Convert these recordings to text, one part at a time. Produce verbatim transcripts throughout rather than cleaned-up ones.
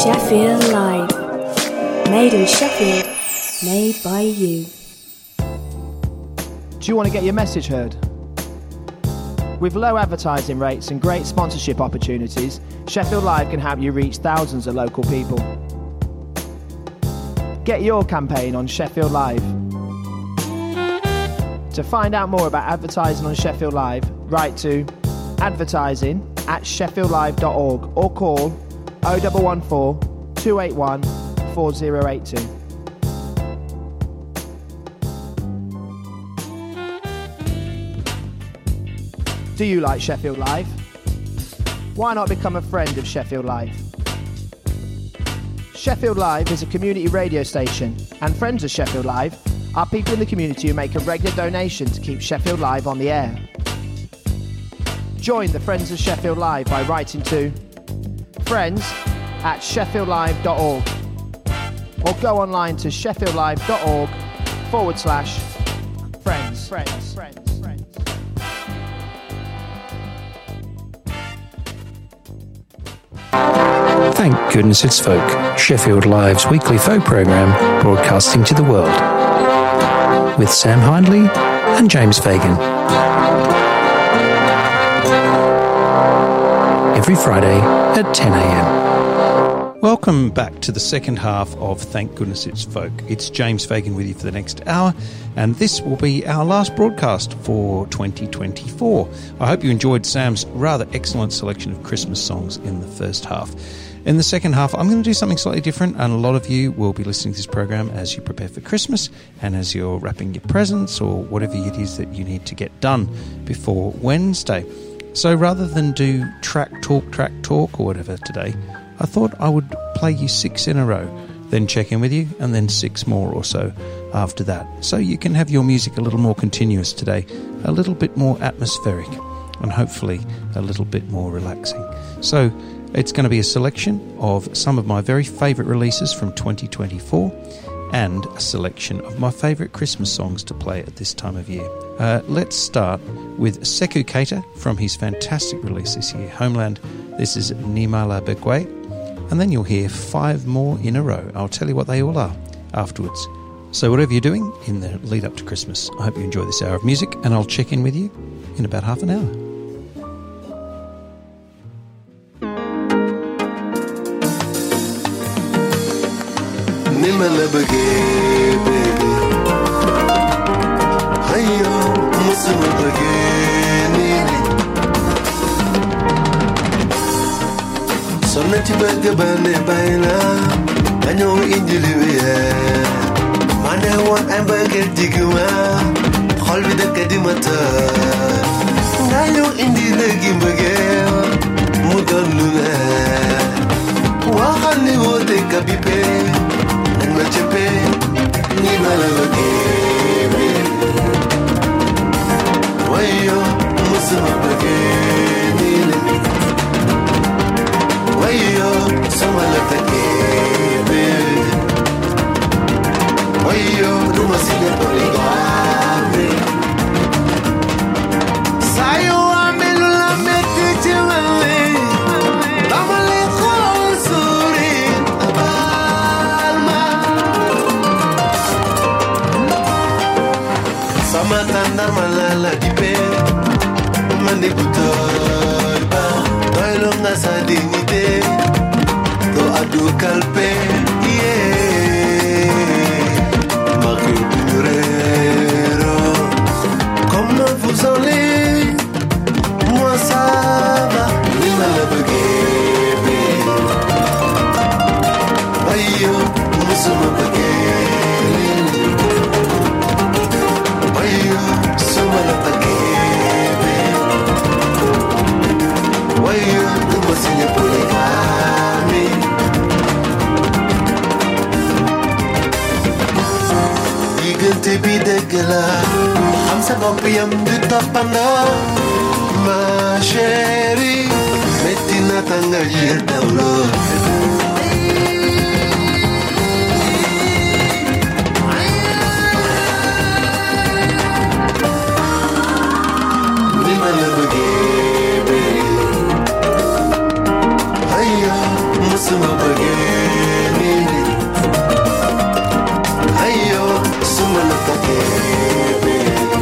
Sheffield Live. Made in Sheffield, made by you. Do you want to get your message heard? With low advertising rates and great sponsorship opportunities, Sheffield Live can help you reach thousands of local people. Get your campaign on Sheffield Live. To find out more about advertising on Sheffield Live, write to advertising at sheffield live dot org or call oh one one four, two eight one, four oh eight two. Do you like Sheffield Live? Why not become a friend of Sheffield Live? Sheffield Live is a community radio station, and friends of Sheffield Live are people in the community who make a regular donation to keep Sheffield Live on the air. Join the Friends of Sheffield Live by writing to friends at sheffield live dot org or go online to sheffield live dot org forward slash friends. Friends. Friends. Thank goodness it's folk, Sheffield Live's weekly folk programme broadcasting to the world. With Sam Hindley and James Fagan. Every Friday at ten a.m. Welcome back to the second half of Thank Goodness It's Folk. It's James Fagan with you for the next hour, and this will be our last broadcast for twenty twenty-four. I hope you enjoyed Sam's rather excellent selection of Christmas songs in the first half. In the second half, I'm going to do something slightly different, and a lot of you will be listening to this program as you prepare for Christmas and as you're wrapping your presents or whatever it is that you need to get done before Wednesday. So rather than do track, talk, track, talk or whatever today, I thought I would play you six in a row, then check in with you, and then six more or so after that. So you can have your music a little more continuous today, a little bit more atmospheric, and hopefully a little bit more relaxing. So it's going to be a selection of some of my very favourite releases from twenty twenty-four and a selection of my favourite Christmas songs to play at this time of year. Uh, let's start with Sekou Keita from his fantastic release this year, Homeland. This is Nimala Begwe. And then you'll hear five more in a row. I'll tell you what they all are afterwards. So whatever you're doing in the lead up to Christmas, I hope you enjoy this hour of music, and I'll check in with you in about half an hour. Nimala Begwe, baby. Hiyo, Musuma Begwe, nini. Sonati Begwe bane baila, anyo injiliwe. Mane wan ambege digwa, kholbi de kadimata. Anyo indile gimbege, mudallule. Wahani wote kabipe. Machepe, ni malabagebe. Wayo, musuma bagebe. Wayo, sumalabagebe. Wayo, numasile poligame. Sayo amelula meti chimale. Tamale khosuri. Matandar malala dipe mande kutorba toilo ngasa dignité to adu kalpe yeah marque durero comment vous allez moi ça va nimala bagebe ayo musuma bagebe I'm sa boppiyam du toppandoo ma chérie metti na tanga yir dawlo ni ma la bëggee hayya musuma bëggee bekebe.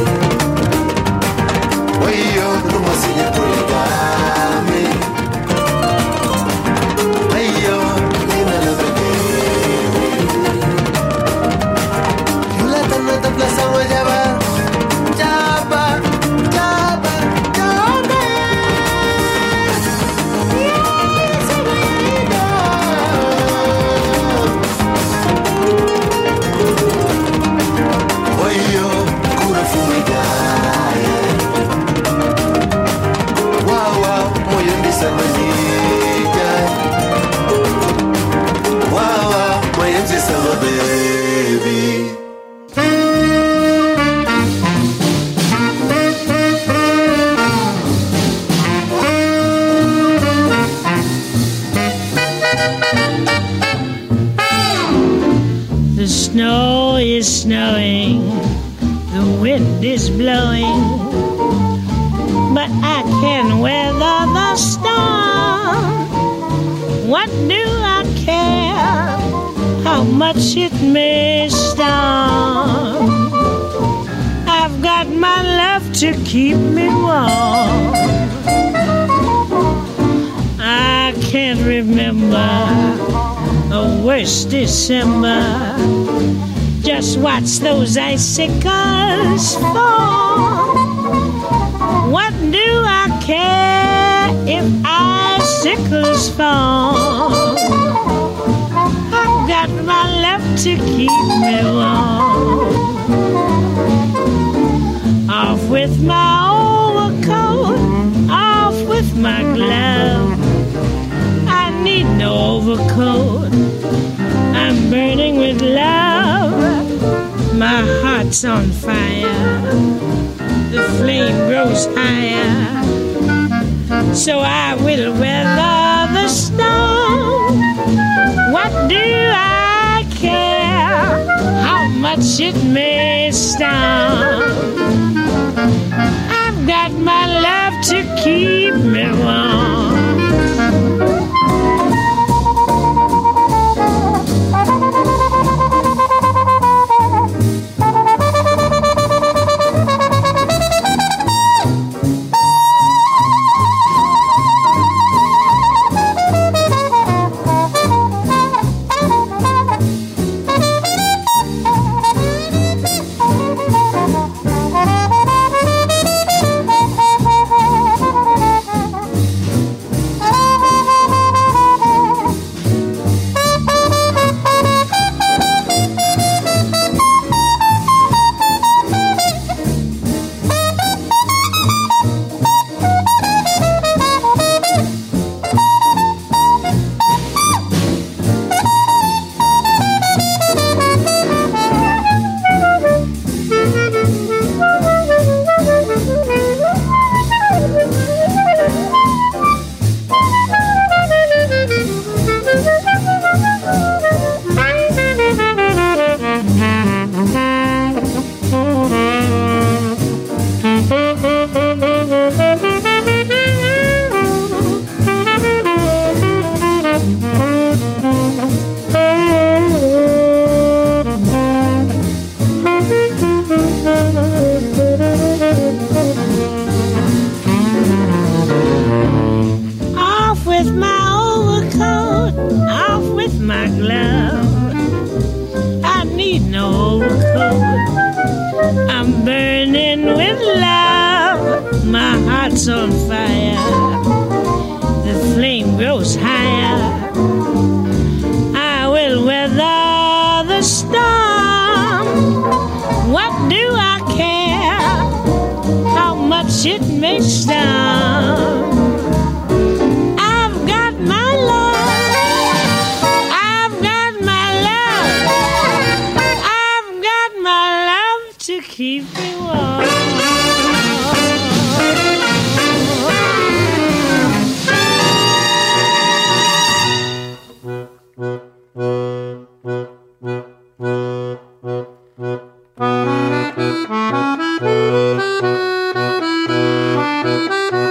Wayo numa sinye kuligame. Ayo nina la bekebe. Yula tana ta plaza wajaba. Jaba, jaba, jaba. Wayo kura fumigaya. Wawa moyo ndisa manika. Wawa moyo ndisa baby. The snow is snowing, the wind is blowing, but I can weather the storm. What do I care how much it may storm? I've got my love to keep me warm. I can't remember a worse December. Just watch those icicles fall. What do I care if icicles fall? I've got my love to keep me warm. Off with my overcoat, off with my glove. I need no overcoat. I'm burning with love. My heart's on fire. The flame grows higher. So I will weather the storm. What do I care how much it may storm? I've got my love to keep me warm. Thank you.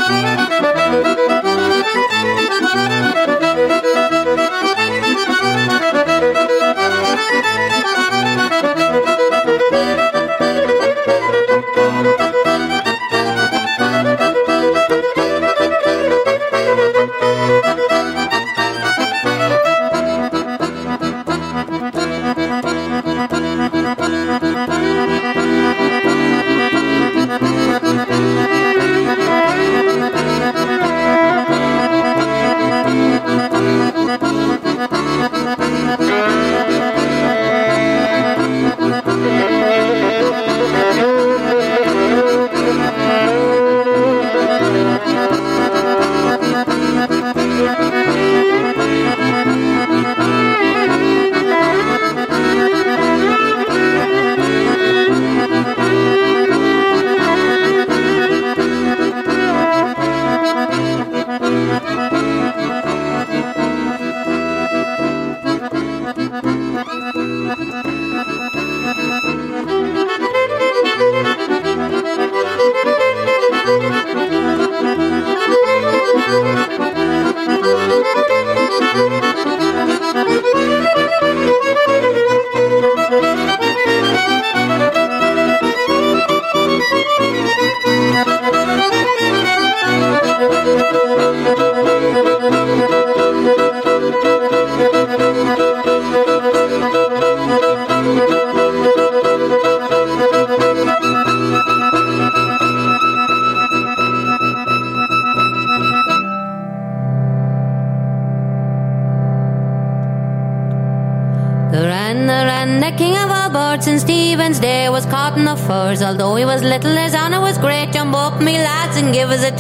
Although he was little, his honour was great. Jump up, me lads, and give us a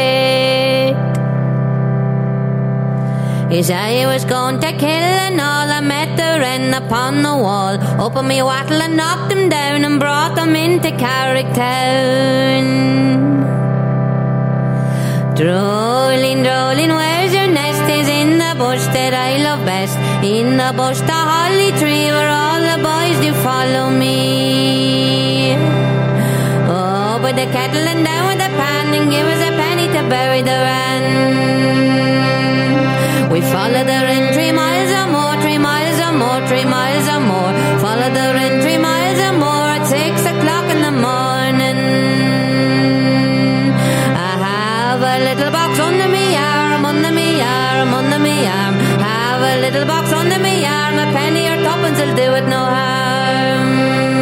treat. He said he was going to kill and all. I met the wren upon the wall. Opened me wattle and knocked him down and brought him into Carricktown. Drolling, drolling, where's your nest? Is in the bush that I love best. In the bush, the holly tree, where all the boys do follow me. With the kettle and down with the pan, and give us a penny to bury the wren. We follow the wren three miles or more, three miles or more, three miles or more. Follow the wren three miles or more at six o'clock in the morning. I have a little box under me arm, under me arm, under me arm. Have a little box under me arm, a penny or tuppence will do it no harm.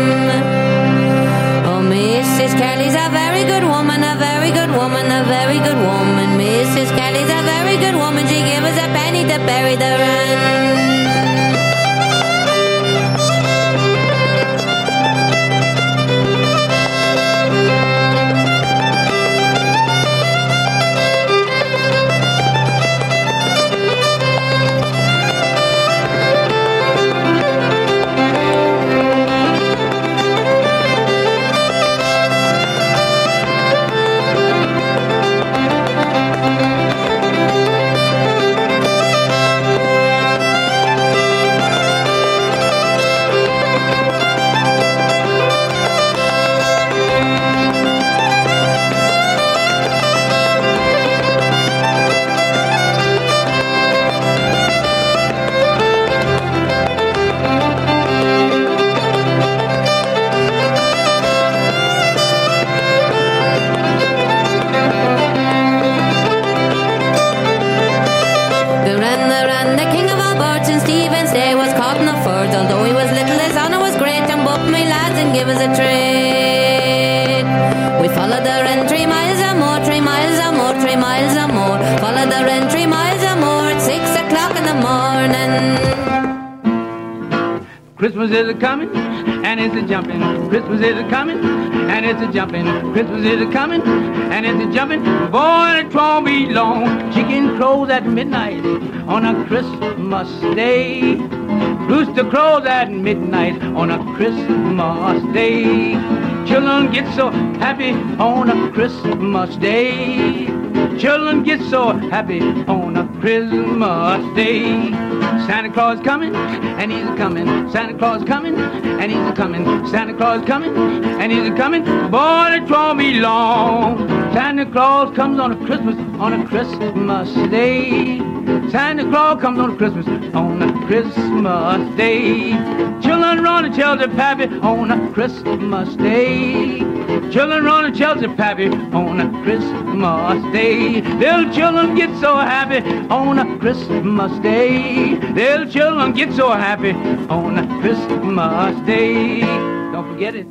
Missus Kelly's a very good woman, a very good woman, a very good woman. Missus Kelly's a very good woman. She gave us a penny to bury the wren. Christmas is a-coming, and it's a-jumping. Christmas is a-coming, and it's a-jumping. Christmas is a-coming, and it's a-jumping. Boy, it won't be long. Chicken crows at midnight on a Christmas day. Rooster crows at midnight on a Christmas day. Children get so happy on a Christmas day. Children get so happy on a Christmas day. Santa Claus coming, and he's a-coming. Santa Claus coming, and he's a-coming. Santa Claus coming, and he's a-coming. Boy, it won't be long. Santa Claus comes on a Christmas, on a Christmas day. Santa Claus comes on a Christmas, on a Christmas day. Children run and tell their pappy on a Christmas day. Children run and tell their pappy on a Christmas day. Little children get so happy on a Christmas day. Little children get so happy on a Christmas day. Don't forget it.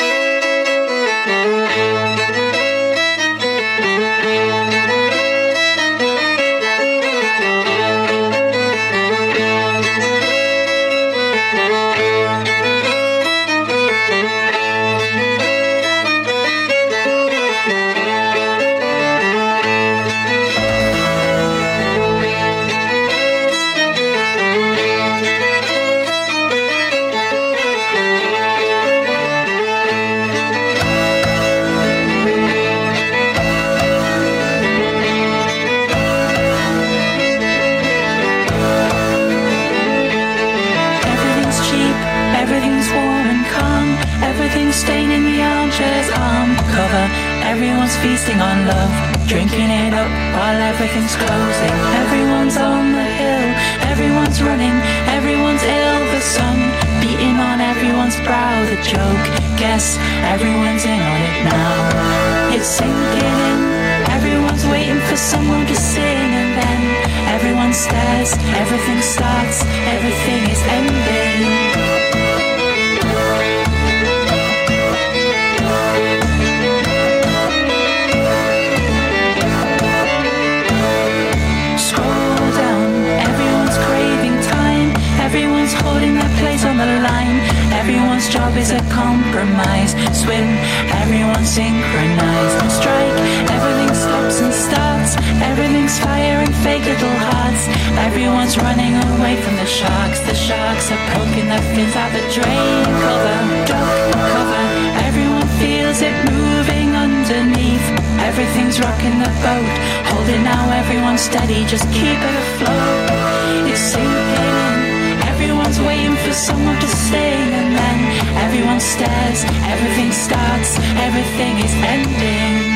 Everyone's feasting on love, drinking it up while everything's closing. Everyone's on the hill, everyone's running, everyone's ill. The sun beating on everyone's brow. The joke, guess everyone's in on it now. It's sinking in, everyone's waiting for someone to sing. And then everyone stares, everything starts, everything is ending. Everyone's holding their place on the line. Everyone's job is a compromise. Swim, everyone's synchronized. Strike, everything stops and starts. Everything's fire and fake little hearts. Everyone's running away from the sharks. The sharks are poking their fins out the drain. Cover, duck, cover. Everyone feels it moving underneath. Everything's rocking the boat. Hold it now, everyone's steady. Just keep it afloat. It's sinking in. Everyone's waiting for someone to sing. And then everyone stares, everything starts, everything is ending.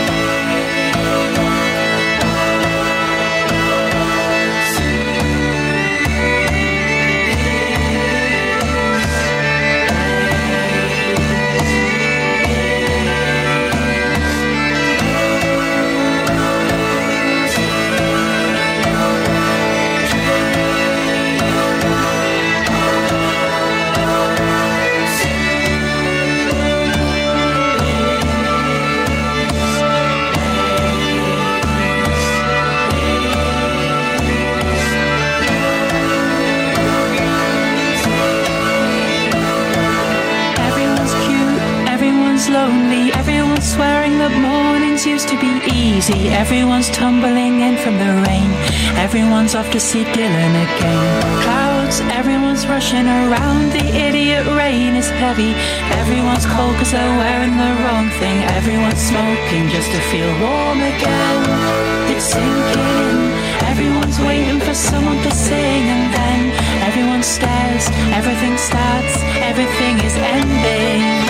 Lonely, everyone's swearing that mornings used to be easy. Everyone's tumbling in from the rain. Everyone's off to see Dylan again. Clouds, everyone's rushing around. The idiot rain is heavy. Everyone's cold cause they're wearing the wrong thing. Everyone's smoking just to feel warm again. It's sinking in. Everyone's waiting for someone to sing. And then everyone stares, everything starts, everything is ending.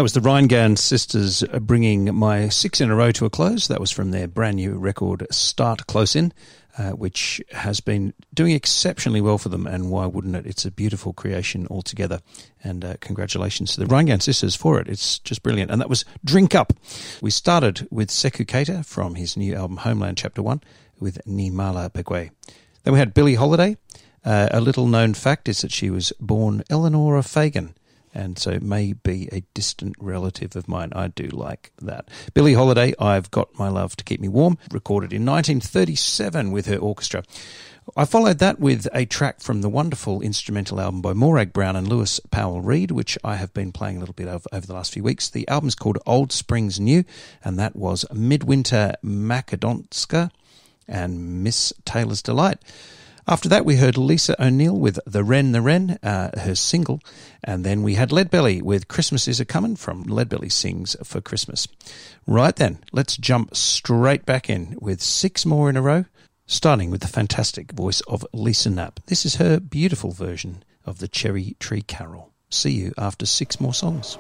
was the Rheingound Sisters bringing my six in a row to a close. That was from their brand new record, Start Close In, uh, which has been doing exceptionally well for them, and why wouldn't it? It's a beautiful creation altogether, and uh, congratulations to the Rheingound Sisters for it. It's just brilliant. And that was Drink Up. We started with Sekou Keita from his new album Homeland Chapter one with Ni Mala Begwe. Then we had Billie Holiday. Uh, a little known fact is that she was born Eleanor Fagan, and so may be a distant relative of mine. I do like that. Billie Holiday, I've Got My Love to Keep Me Warm, recorded in nineteen thirty-seven with her orchestra. I followed that with a track from the wonderful instrumental album by Morag Brown and Lewis Powell Reid, which I have been playing a little bit of over the last few weeks. The album's called Old Springs New, and that was Midwinter Macedonska and Miss Taylor's Delight. After that, we heard Lisa O'Neill with The Wren, The Wren, uh, her single. And then we had Leadbelly with Christmas Is A-Comin' from Leadbelly Sings for Christmas. Right then, let's jump straight back in with six more in a row, starting with the fantastic voice of Lisa Knapp. This is her beautiful version of the Cherry Tree Carol. See you after six more songs.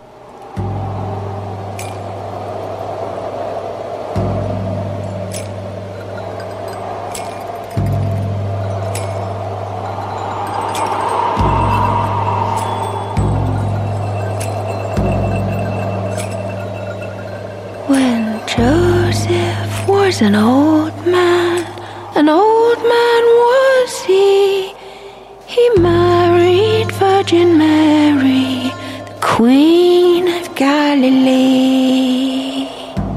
Joseph was an old man, an old man was he. He married Virgin Mary, the Queen of Galilee.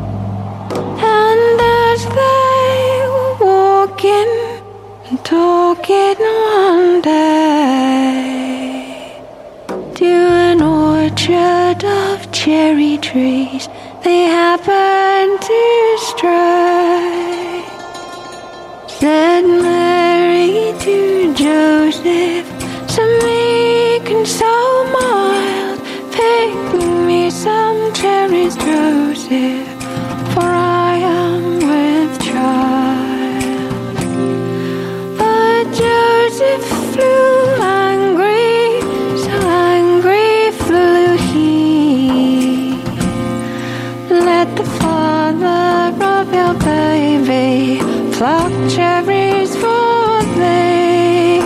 And as they were walking and talking one day, to an orchard of cherry trees they happened to stray. Said Mary to Joseph, so meek and so mild, pick me some cherries, Joseph, for I am with child. But Joseph flew angry, so angry flew he. Let the father of your baby pluck cherries for thee.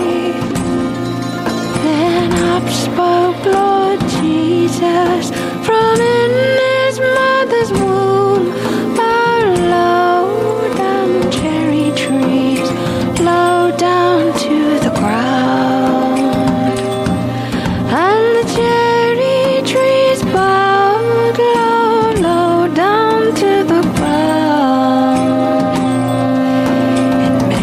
Then up spoke Lord Jesus from in his mother's womb. Oh, low down cherry trees, low down to the ground. And the cherry trees bowed low, low down to the ground. It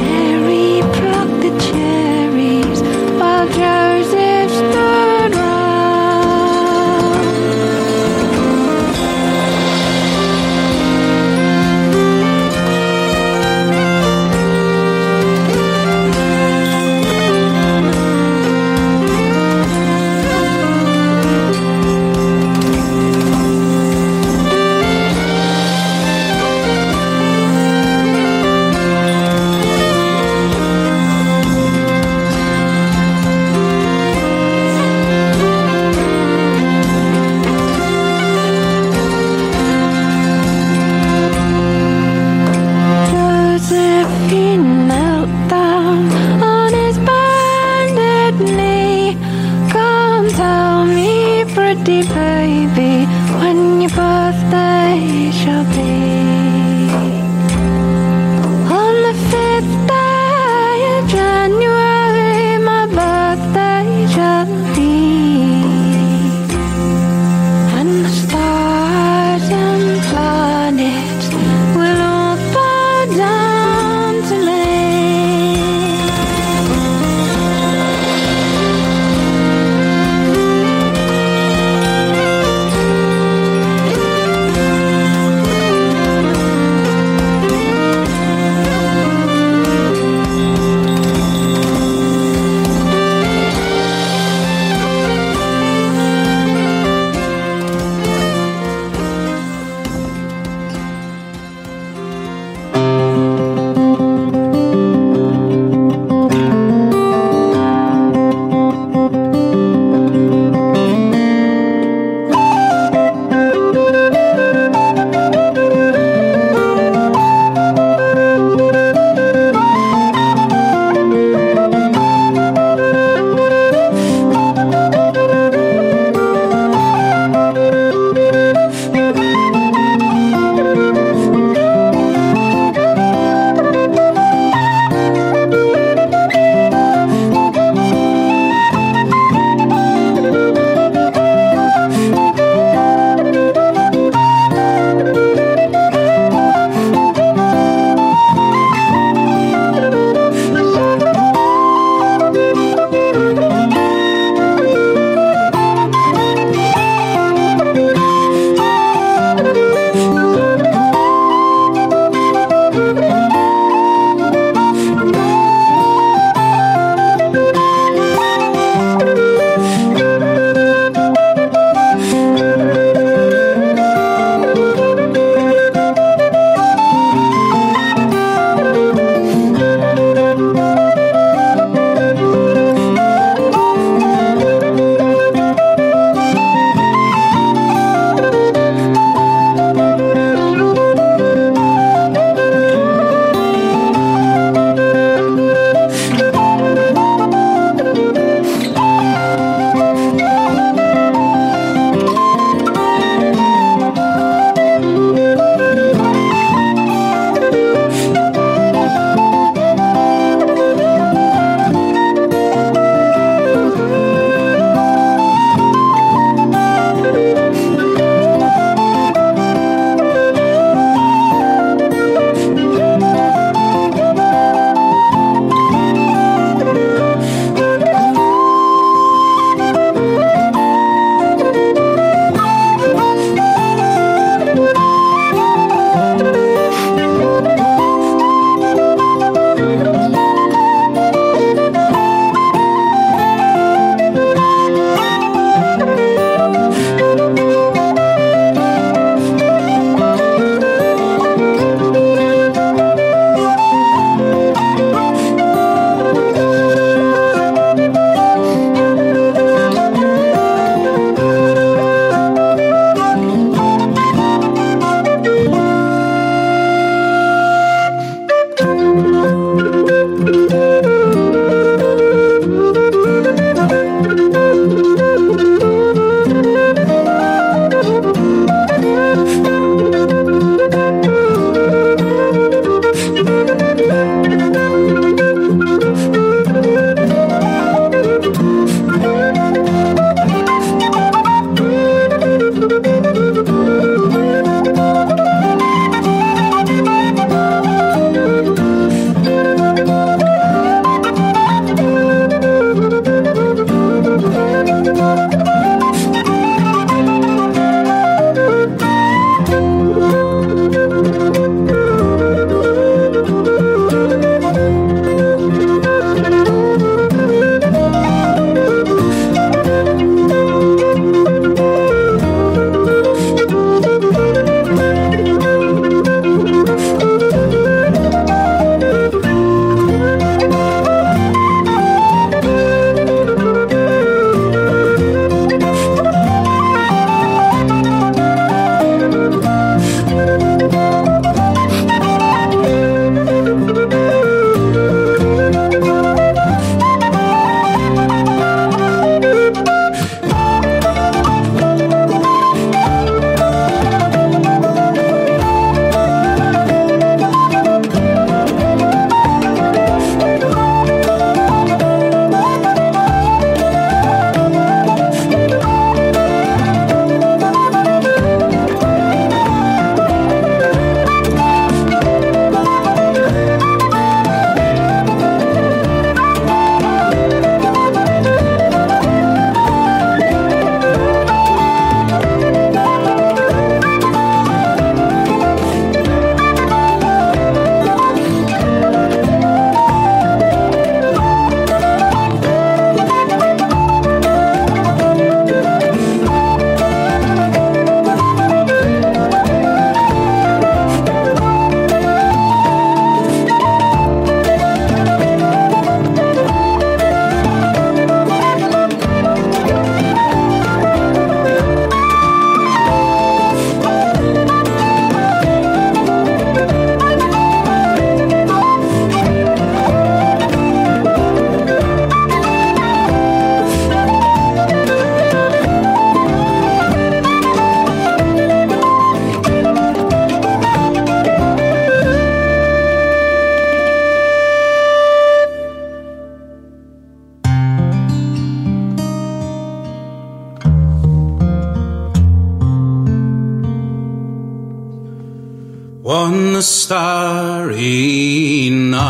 starry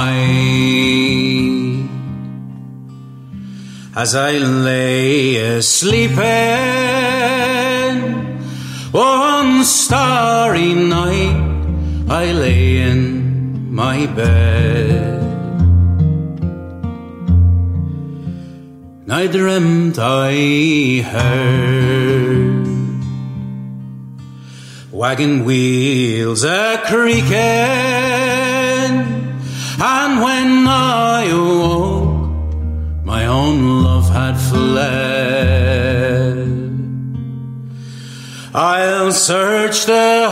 night, as I lay a-sleeping, one starry night I lay in my bed. I dreamt I heard wagon wheels a-creaking, and when I awoke, my own love had fled. I'll search the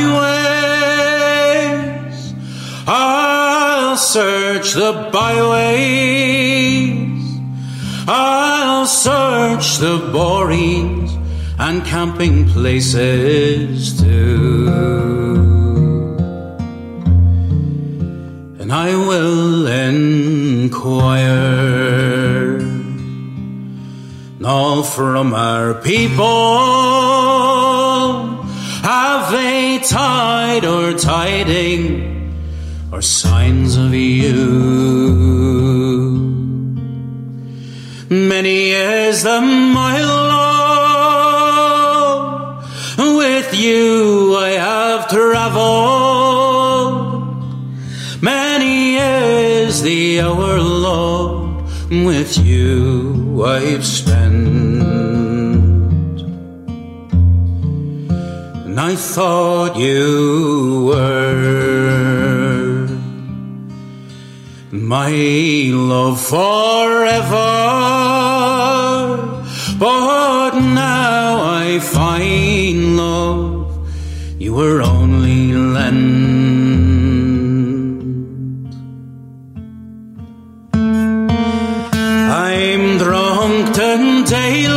highways, I'll search the byways, I'll search the borings and camping places too, and I will inquire all from our people, have they tide or tiding or signs of you? Many is the mile long, with you I have traveled. Many is the hour long, with you I've spent. And I thought you were my love forever, but now I find, love, you were only lent. I'm drunk today,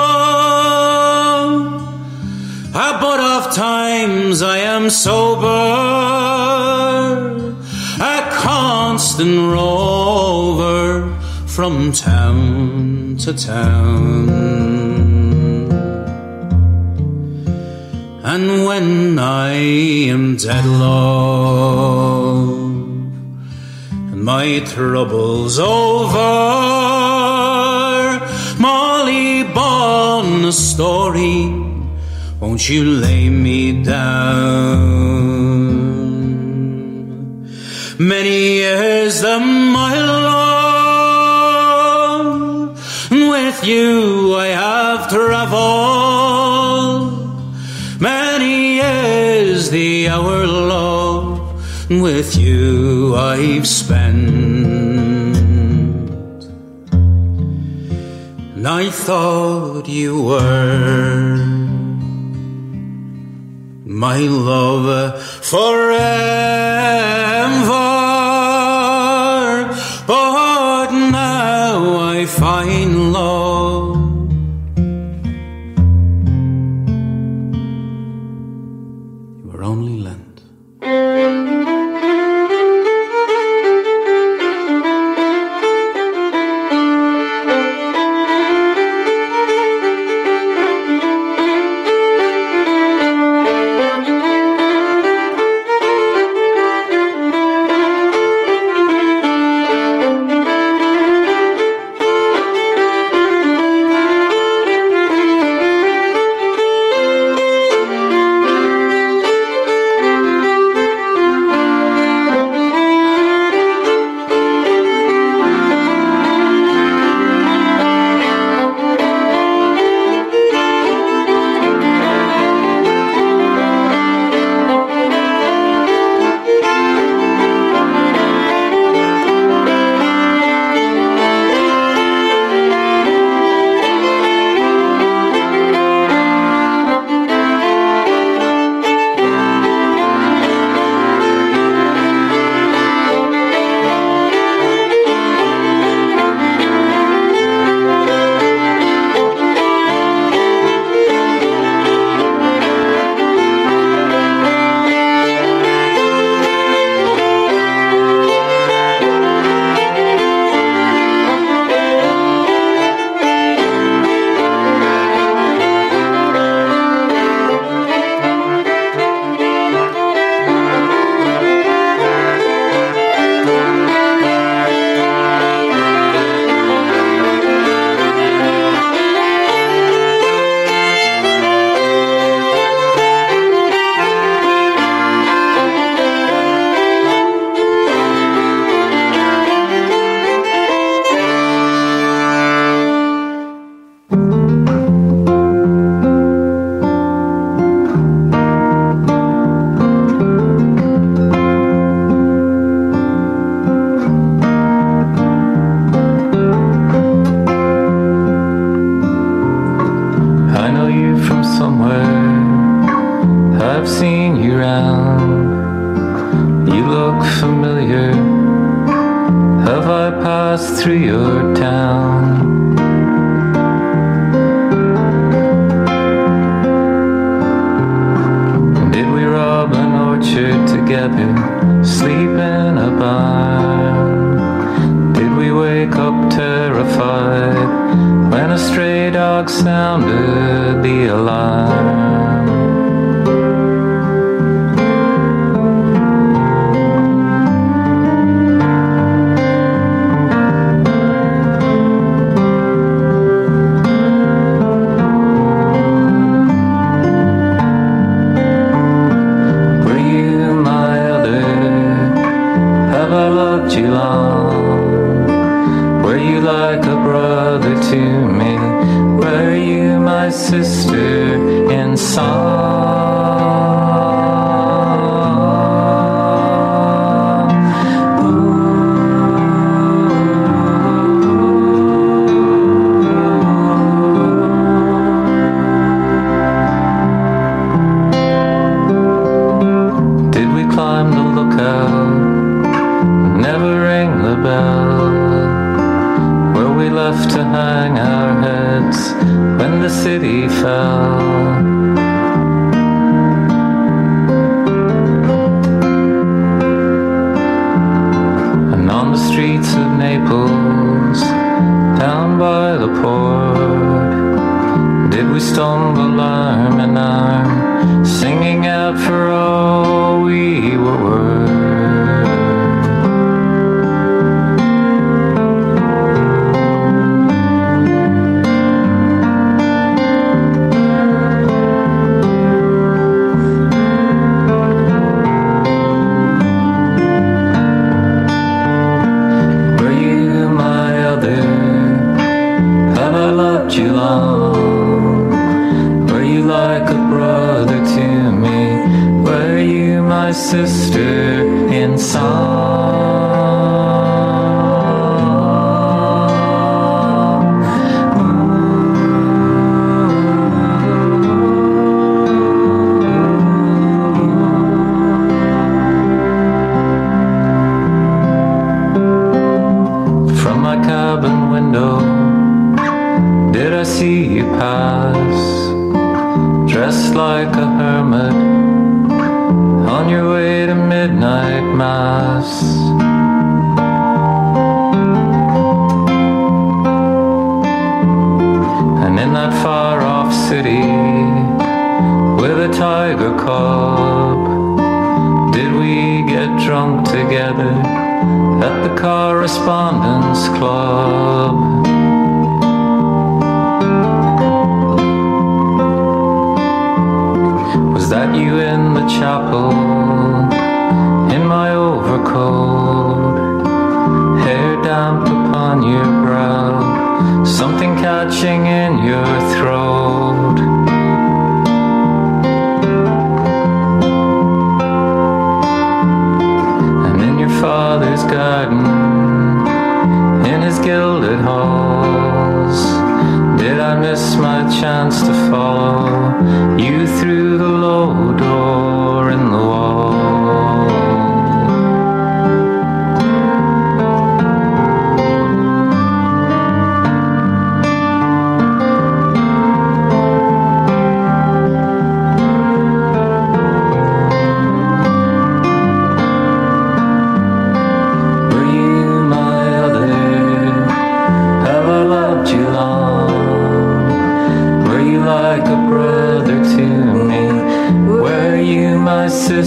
love, but oft times I am sober, a constant rover from town to town. And when I am dead, love, and my troubles over, Molly Bon, a story, won't you lay me down? Many years the mile long, with you I have traveled. Many years the hour long, with you I've spent. And I thought you were my love forever, but now I find, love, you were only lent. through your town. Did we rob an orchard together, sleep in a barn? Did we wake up terrified when a stray dog sounded the alarm? Sister in song. Did we climb the lookout, never ring the bell? Were we left to hang our heads when the city fell? And on the streets of Naples, down by the port, did we stumble arm in arm, singing out for all we were worth? Sister in song. From my cabin window, did I see you pass, dressed like a hermit, on your way to midnight mass? And in that far-off city with a tiger cub, did we get drunk together at the Correspondence Club? Was that you in the chapel, in my overcoat, hair damp upon your brow, something catching in your throat? And in your father's garden, in his gilded halls, did I miss my chance to follow you through the low door in the wall? Were you my other? Have I loved you long? Were you like a brother to me? Were you my sister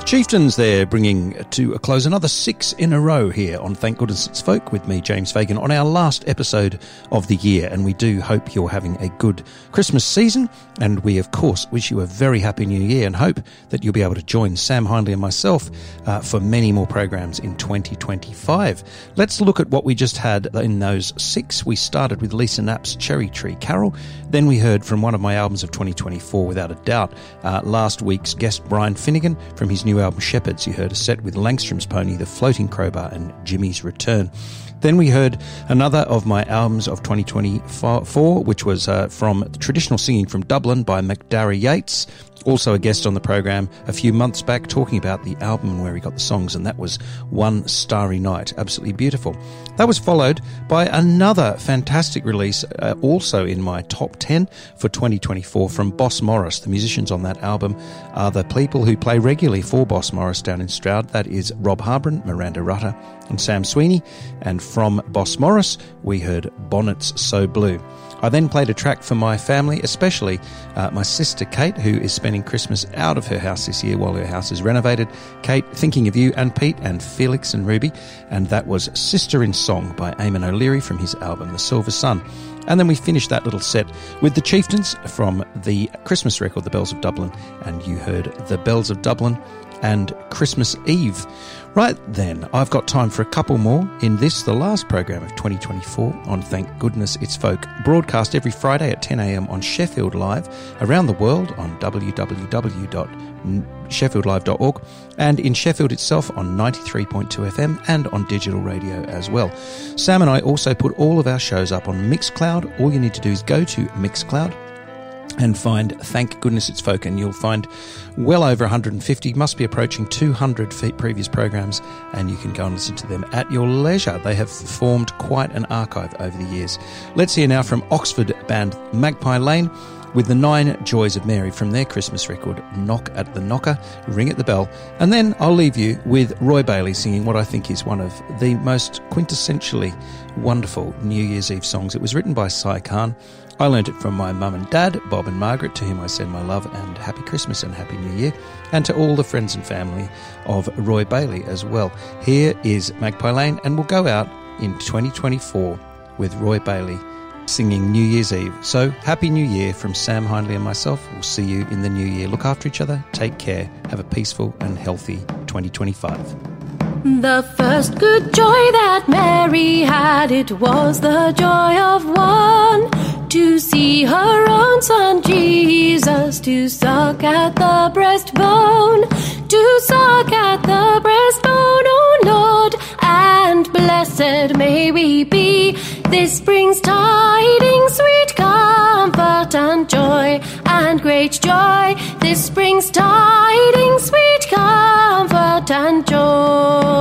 Chieftains there, bringing to a close another six in a row here on Thank Goodness It's Folk with me, James Fagan, on our last episode of the year. And we do hope you're having a good Christmas season. And we, of course, wish you a very happy new year and hope that you'll be able to join Sam Hindley and myself uh, for many more programs in twenty twenty-five. Let's look at what we just had in those six. We started with Lisa Knapp's Cherry Tree Carol. Then we heard from one of my albums of twenty twenty-four, without a doubt, uh, last week's guest Brian Finnegan from his new album Shepherds. You heard a set with Langstrom's Pony, The Floating Crowbar and Jimmy's Return. Then we heard another of my albums of twenty twenty-four, which was uh, from Traditional Singing from Dublin by McDarry Yates, also a guest on the program a few months back talking about the album and where he got the songs, and that was One Starry Night. Absolutely beautiful. That was followed by another fantastic release, uh, also in my top ten for twenty twenty-four, from Boss Morris. The musicians on that album are the people who play regularly for Boss Morris down in Stroud. That is Rob Harbron, Miranda Rutter and Sam Sweeney. And from Boss Morris, we heard Bonnets So Blue. I then played a track for my family, especially uh, my sister Kate, who is spending Christmas out of her house this year while her house is renovated. Kate, thinking of you and Pete and Felix and Ruby. And that was Sister in Song by Eamon O'Leary from his album The Silver Sun. And then we finished that little set with the Chieftains from the Christmas record, The Bells of Dublin. And you heard The Bells of Dublin and Christmas Eve. Right then, I've got time for a couple more in this, the last program of twenty twenty-four on Thank Goodness It's Folk, broadcast every Friday at ten a.m. on Sheffield Live, around the world on w w w dot sheffield live dot org, and in Sheffield itself on ninety-three point two F M and on digital radio as well. Sam and I also put all of our shows up on Mixcloud. All you need to do is go to Mixcloud and find Thank Goodness It's Folk, and you'll find well over one hundred fifty, must be approaching two hundred previous programs, and you can go and listen to them at your leisure. They have formed quite an archive over the years. Let's hear now from Oxford band Magpie Lane with the Nine Joys of Mary from their Christmas record, Knock at the Knocker, Ring at the Bell. And then I'll leave you with Roy Bailey singing what I think is one of the most quintessentially wonderful New Year's Eve songs. It was written by Cy Khan. I learnt it from my mum and dad, Bob and Margaret, to whom I send my love and happy Christmas and happy New Year, and to all the friends and family of Roy Bailey as well. Here is Magpie Lane, and we'll go out in twenty twenty-four with Roy Bailey singing New Year's Eve. So, Happy New Year from Sam Hindley and myself. We'll see you in the new year. Look after each other, take care, have a peaceful and healthy twenty twenty-five. The first good joy that Mary had, it was the joy of one, to see her own son Jesus, to suck at the breastbone, to suck at the breastbone, O Lord, and blessed may we be. This brings tidings, sweet comfort and joy, and great joy. This brings tidings, sweet comfort and joy.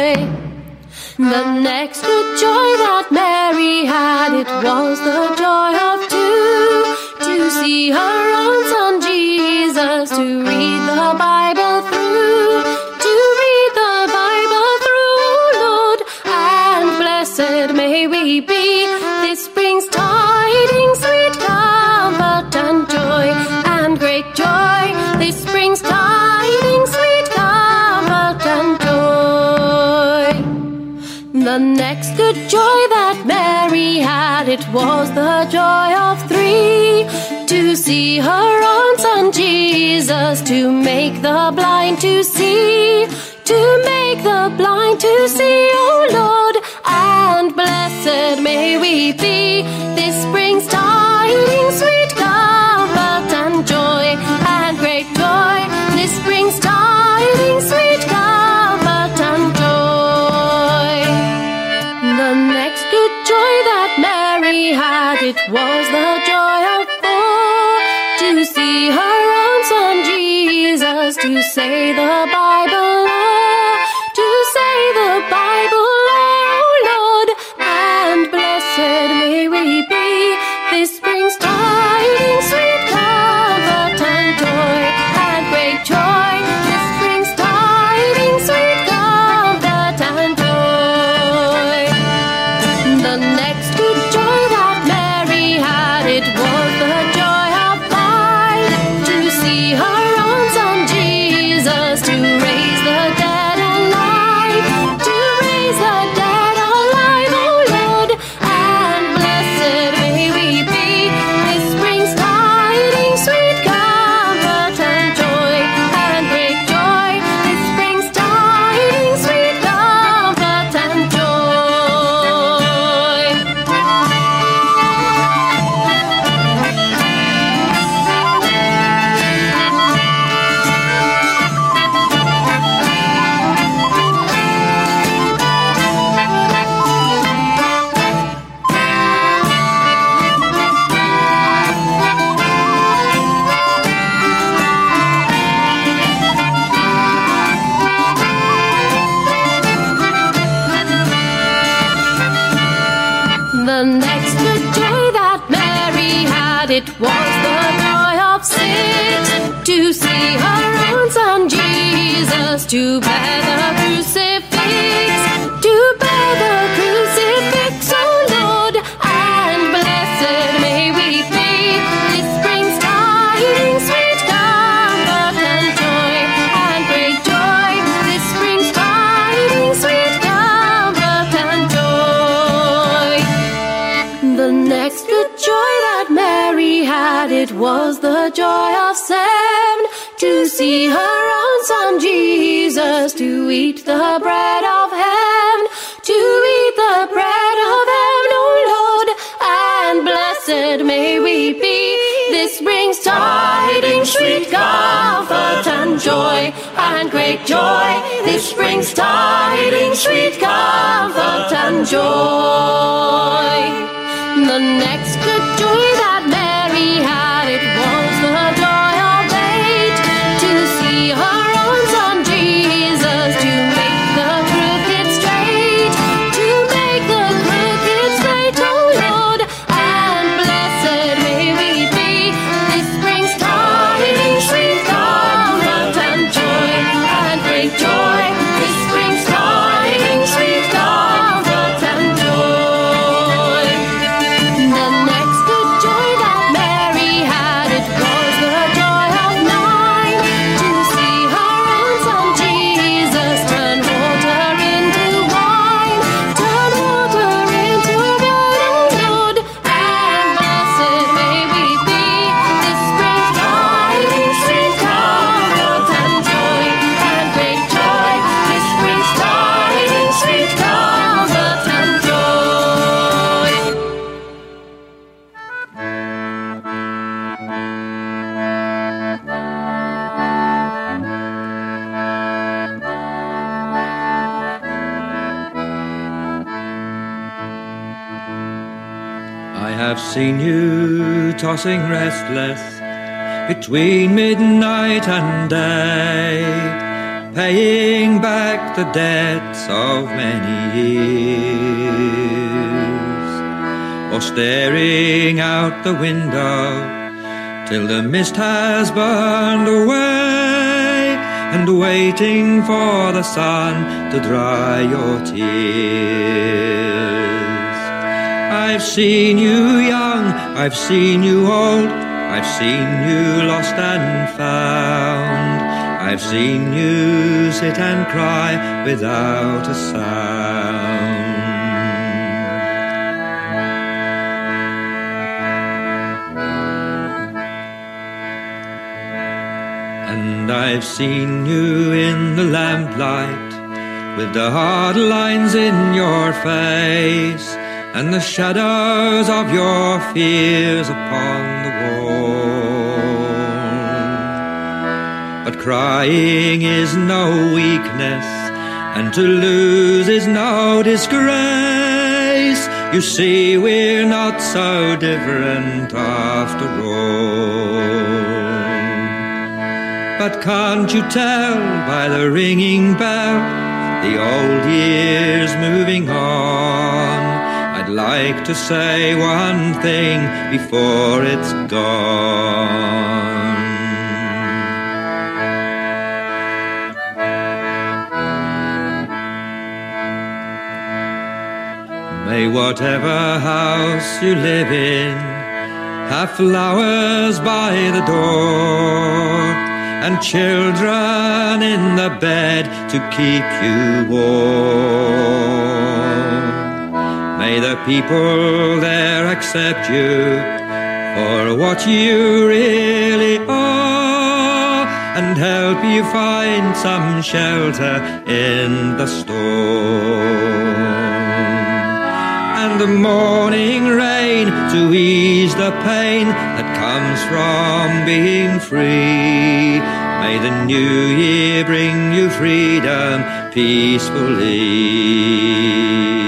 The next good joy that Mary had, it was the joy of two, to see her own son Jesus, to read the Bible through, to read the Bible through, Lord, and blessed may we be. This brings tidings, sweet comfort and joy, and great joy. This brings tidings, sweet comfort and joy. The next good joy that Mary had, it was the joy of three, to see her own son Jesus, to make the blind to see, to make the blind to see, O Lord, and blessed may we be. This brings tidings, sweet comfort and joy, and great joy. This brings tidings, sweet comfort and joy. The next good joy that Mary had, it was the joy of four, to see her own son Jesus, to say the Bible, to say the Bible, O Lord, and blessed may we be. This brings tidings, sweet comfort and joy, and great joy. This brings tidings, sweet comfort and joy. The next good joy that Mary had, it was the joy of five, to see her own son Jesus, it was the joy of six to see her own son Jesus, to bear the crucifix, to bear the crucifix, oh Lord, and blessed may we be. This brings tidings, sweet comfort and joy, and great joy. This brings tidings, sweet comfort and joy. The next good joy that Mary had, it was the joy of seven, to see her own son Jesus, to eat the bread of heaven, to eat the bread of heaven, oh Lord, and blessed may we be. This brings tidings, sweet comfort and joy, and great joy. This brings tidings, sweet comfort and joy. The next good joy that Mary had, it was the joy of eight, to see her own son Jesus, to make the crooked straight, to make the crooked straight, oh Lord, and blessed may we be. This brings tidings, sweet comfort and joy, and great joy. This brings tidings, sweet comfort and joy. The next good joy that Mary had, it was the joy of nine, to see her own son Jesus turn water into wine, turn water into blood, oh Lord, and blessed may we be. This brings tidings, sweet comfort and joy, and great joy. This brings tidings, sweet comfort and joy. I have seen you tossing restless between midnight and day, paying back the debts of many years, or staring out the window till the mist has burned away, and waiting for the sun to dry your tears. I've seen you young, I've seen you old, I've seen you lost and found, I've seen you sit and cry without a sound. And I've seen you in the lamplight, with the hard lines in your face, and the shadows of your fears upon the wall. But crying is no weakness, and to lose is no disgrace. You see, we're not so different after all. But can't you tell by the ringing bell, the old year's moving on? I'd like to say one thing before it's gone. May whatever house you live in have flowers by the door, and children in the bed to keep you warm. May the people there accept you for what you really are, and help you find some shelter in the storm. And the morning rain to ease the pain that comes from being free. May the new year bring you freedom peacefully.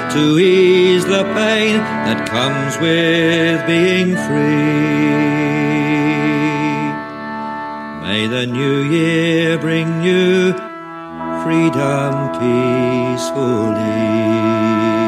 to ease the pain that comes with being free. May the new year bring you freedom peacefully.